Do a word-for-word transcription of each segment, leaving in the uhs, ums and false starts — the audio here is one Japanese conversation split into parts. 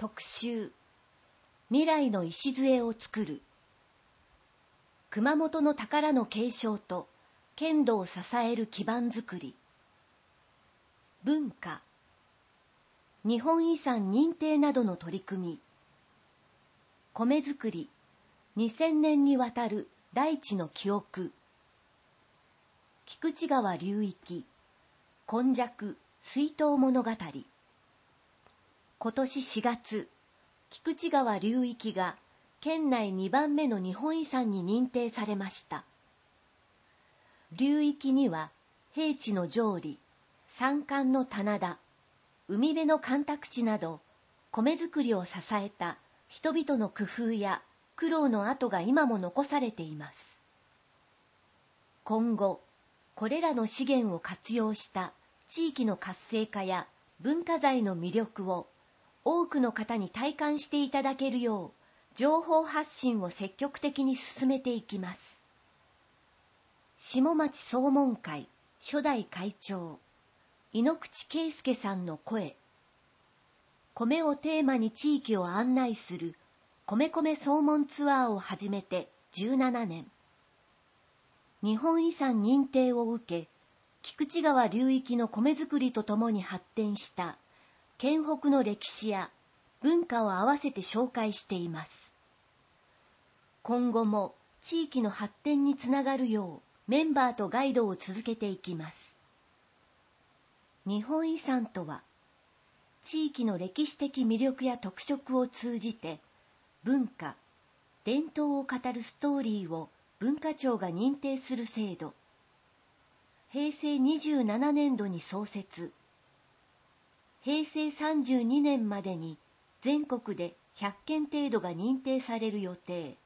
特集、未来の礎を作る。熊本の宝の継承と県土を支える基盤づくり。文化、日本遺産認定などの取り組み。米作り、にせんねんにわたる大地の記憶。菊池川流域、今昔水筒物語。今年しがつ、菊池川流域が県内にばんめの日本遺産に認定されました。流域には平地の上里、山間の棚田、海辺の干拓地など、米作りを支えた人々の工夫や苦労の跡が今も残されています。今後、これらの資源を活用した地域の活性化や文化財の魅力を多くの方に体感していただけるよう、情報発信を積極的に進めていきます。下町総門会初代会長、井ノ口圭介さんの声。米をテーマに地域を案内する米米総門ツアーを始めてじゅうななねん。日本遺産認定を受け、菊池川流域の米作りとともに発展した県北の歴史や文化を合わせて紹介しています。今後も地域の発展につながるようメンバーとガイドを続けていきます。日本遺産とは、地域の歴史的魅力や特色を通じて文化、伝統を語るストーリーを文化庁が認定する制度。へいせいにじゅうななねんどに創設。へいせいさんじゅうにねんまでに全国でひゃっけん程度が認定される予定。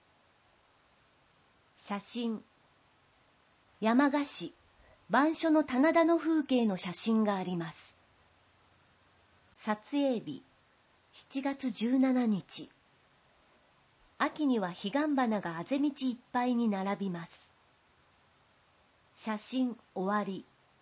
写真。山鹿市、番所の棚田の風景の写真があります。撮影日、しちがつじゅうしちにち。秋には彼岸花があぜ道いっぱいに並びます。写真終わり。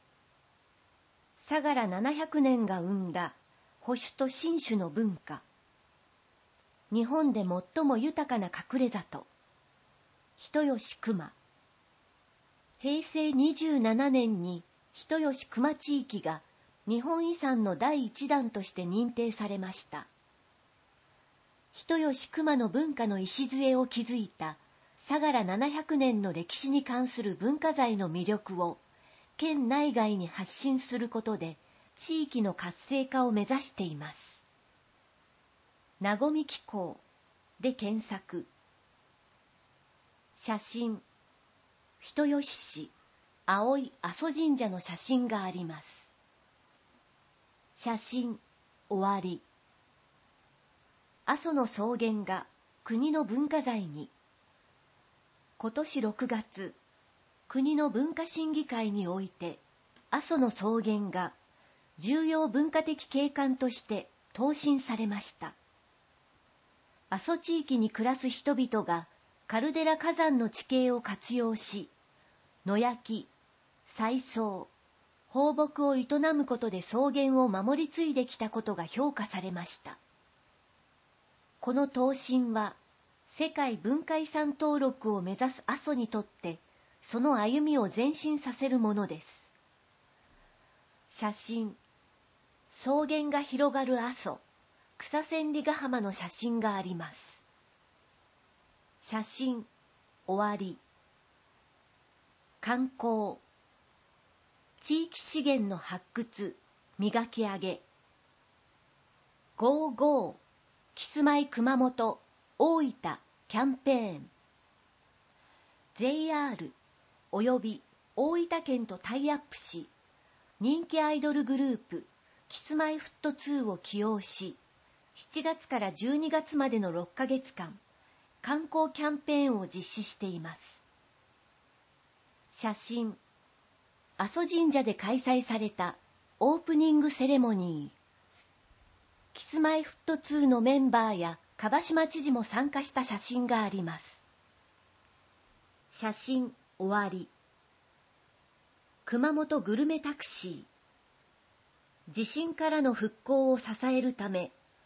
相良ななひゃくねんが生んだ保守と新種の文化。日本で最も豊かな隠れ里。人吉球磨。へいせいにじゅうななねんに人吉球磨地域が日本遺産のだいいちだんとして認定されました。人吉球磨の文化の礎を築いた相良ななひゃくねんの歴史に関する文化財の魅力を県内外に発信することで地域の活性化を目指しています。なごみ紀行で検索。写真。人吉市青い阿蘇神社の写真があります。写真終わり。阿蘇の草原が国の文化財に。今年ろくがつ、国の文化審議会において阿蘇の草原が重要文化的景観として答申されました。阿蘇地域に暮らす人々がカルデラ火山の地形を活用し、野焼き、採草、放牧を営むことで草原を守り継いできたことが評価されました。この答申は、世界文化遺産登録を目指す阿蘇にとって、その歩みを前進させるものです。写真。草原が広がる阿蘇、草千里ヶ浜の写真があります。写真終わり。観光。地域資源の発掘、磨き上げ。ゴーゴーキスマイ熊本、大分キャンペーン。ジェイアール および大分県とタイアップし、人気アイドルグループキスマイフットツーを起用し、しちがつからじゅうにがつまでのろっかげつかん、観光キャンペーンを実施しています。写真。阿蘇神社で開催されたオープニングセレモニー。キスマイフットツーのメンバーや蒲島知事も参加した写真があります。写真終わり。熊本グルメタクシー。地震からの復興を支えるため、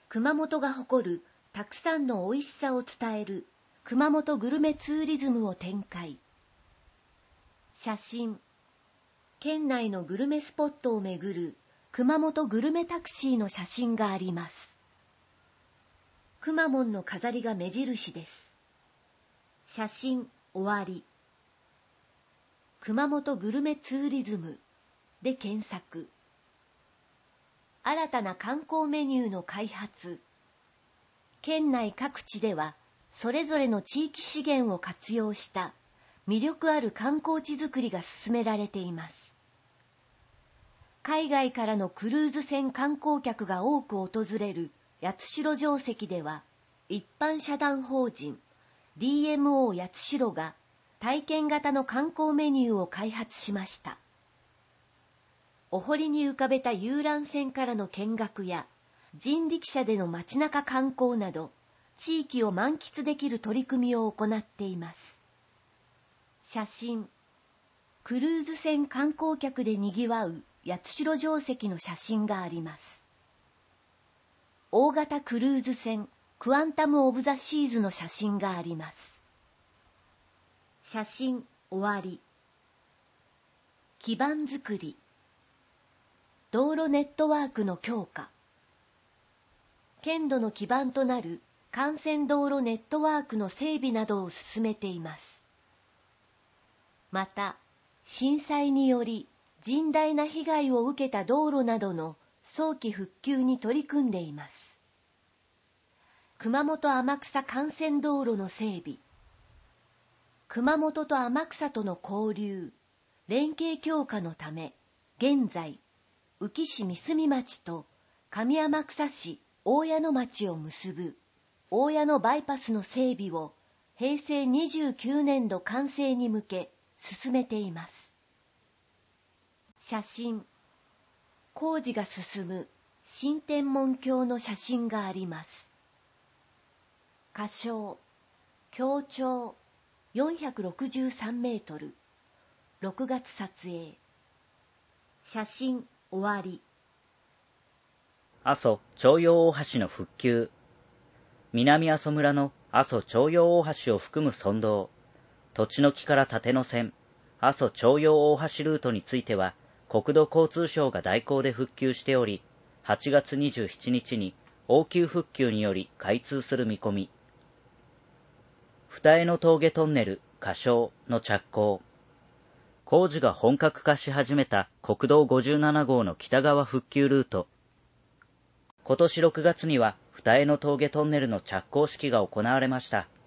熊本が誇るたくさんのおいしさを伝える熊本グルメツーリズムを展開。写真、県内のグルメスポットを巡る熊本グルメタクシーの写真があります。くまモンの飾りが目印です。写真終わり。熊本グルメツーリズムで検索。新たな観光メニューの開発。県内各地ではそれぞれの地域資源を活用した魅力ある観光地づくりが進められています。海外からのクルーズ船観光客が多く訪れる八代城跡では、一般社団法人 ディーエムオー 八代が体験型の観光メニューを開発しました。お堀に浮かべた遊覧船からの見学や人力車での街中観光など、地域を満喫できる取り組みを行っています。写真、クルーズ船観光客でにぎわう八代城跡の写真があります。大型クルーズ船クアンタム・オブ・ザ・シーズの写真があります。写真終わり。基盤づくり。道路ネットワークの強化。県土の基盤となる幹線道路ネットワークの整備などを進めています。また、震災により甚大な被害を受けた道路などの早期復旧に取り組んでいます。熊本天草幹線道路の整備。熊本と天草との交流、連携強化のため、現在、宇城市三隅町と上天草市大谷野町を結ぶ大谷野バイパスの整備をへいせいにじゅうきゅうねんど完成に向け進めています。写真、工事が進む新天文橋の写真があります。仮称、橋長よんひゃくろくじゅうさんメートル、ろくがつ撮影。写真終わり。 阿蘇朝陽大橋の復旧。南阿蘇村の阿蘇朝陽大橋を含む村道、栃木から立野線、阿蘇朝陽大橋ルートについては、国土交通省が代行で復旧しており、はちがつにじゅうしちにちに応急復旧により開通する見込み。二重の峠トンネル仮称の着工。工事が本格化し始めた国道ごじゅうななごうの北側復旧ルート。今年ろくがつには二重の峠トンネルの着工式が行われました。